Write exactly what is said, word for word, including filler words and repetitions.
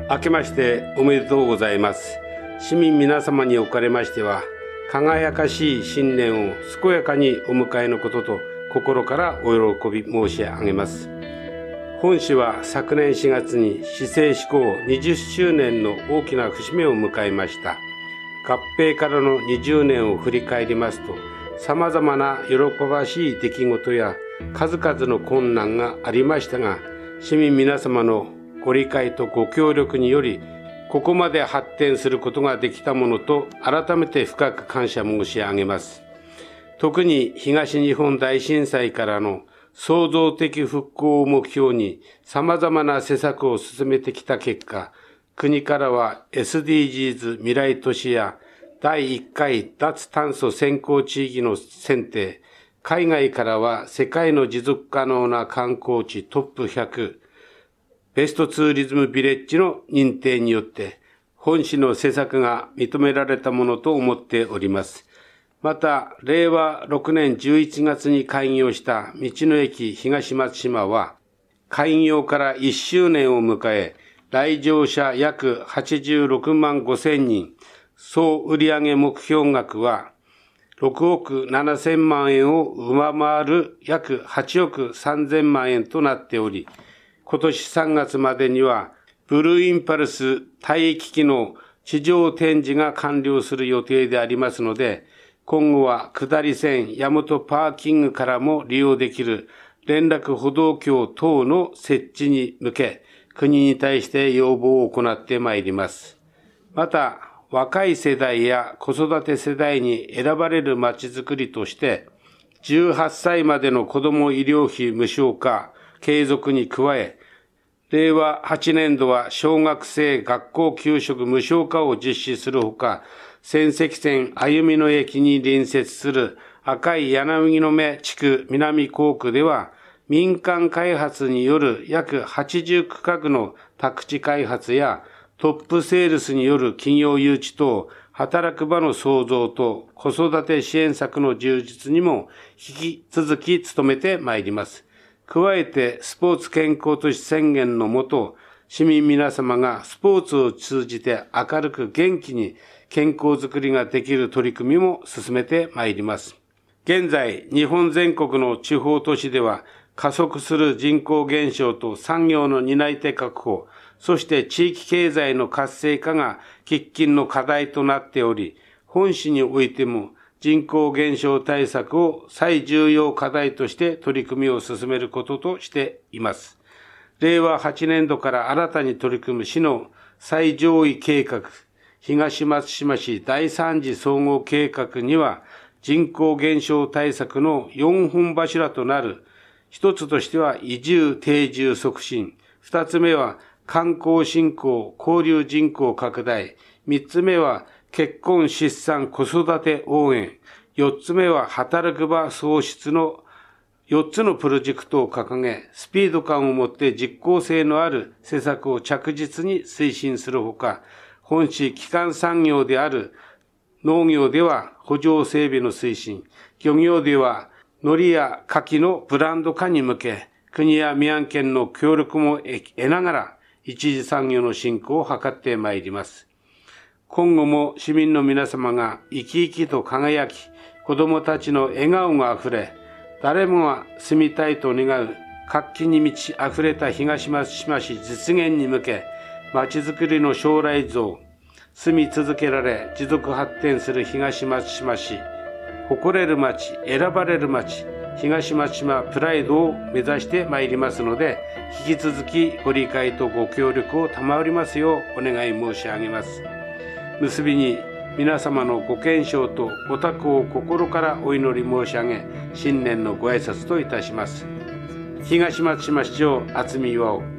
明けましておめでとうございます。市民皆様におかれましては、輝かしい新年を健やかにお迎えのことと心からお喜び申し上げます。本市は昨年しがつに市政施行にじゅっしゅうねんの大きな節目を迎えました。合併からのにじゅうねんを振り返りますと、様々な喜ばしい出来事や数々の困難がありましたが、市民皆様のご理解とご協力により、ここまで発展することができたものと改めて深く感謝申し上げます。特に東日本大震災からの創造的復興を目標に様々な施策を進めてきた結果、国からは エスディージーズ 未来都市やだいいっかい脱炭素先行地域の選定、海外からは世界の持続可能な観光地トップひゃく、ベストツーリズムビレッジの認定によって、本市の施策が認められたものと思っております。また、れいわろくねんじゅういちがつに開業した道の駅東松島は、開業からいっしゅうねんを迎え、来場者約はちじゅうろくまんごせんにん、総売上目標額はろくおくななせんまんえんを上回る約はちおくさんぜんまんえんとなっており、今年さんがつまでにはブルーインパルス退役機の地上展示が完了する予定でありますので、今後は下り線大和パーキングからも利用できる連絡歩道橋等の設置に向け、国に対して要望を行ってまいります。また、若い世代や子育て世代に選ばれるまちづくりとして、じゅうはっさいまでの子ども医療費無償化継続に加え、れいわはちねんどは小学生学校給食無償化を実施するほか、仙石線歩みの駅に隣接する赤い柳の目地区南港区では、民間開発による約はちじゅうくかくの宅地開発やトップセールスによる企業誘致等、働く場の創造と子育て支援策の充実にも引き続き努めてまいります。加えてスポーツ健康都市宣言のもと、市民皆様がスポーツを通じて明るく元気に健康づくりができる取り組みも進めてまいります。現在、日本全国の地方都市では加速する人口減少と産業の担い手確保、そして地域経済の活性化が喫緊の課題となっており、本市においても人口減少対策を最重要課題として取り組みを進めることとしています。れいわはちねんどから新たに取り組む市の最上位計画、東松島市第三次総合計画には、人口減少対策のよんほん柱となる、一つとしては移住定住促進、二つ目は観光振興交流人口拡大、三つ目は結婚出産子育て応援、四つ目は働く場創出のよっつのプロジェクトを掲げ、スピード感を持って実効性のある施策を着実に推進するほか、本市基幹産業である農業では補助整備の推進、漁業では海苔や牡蠣のブランド化に向け、国や宮城県の協力も得ながら、一次産業の振興を図ってまいります。今後も市民の皆様が生き生きと輝き、子どもたちの笑顔があふれ、誰もが住みたいと願う活気に満ち溢れた東松島市実現に向け、まちづくりの将来像、住み続けられ持続発展する東松島市、誇れる町、選ばれる町、東松島プライドを目指してまいりますので、引き続きご理解とご協力を賜りますようお願い申し上げます。結びに皆様のご健勝とご多幸を心からお祈り申し上げ、新年のご挨拶といたします。東松島市長渥美巌。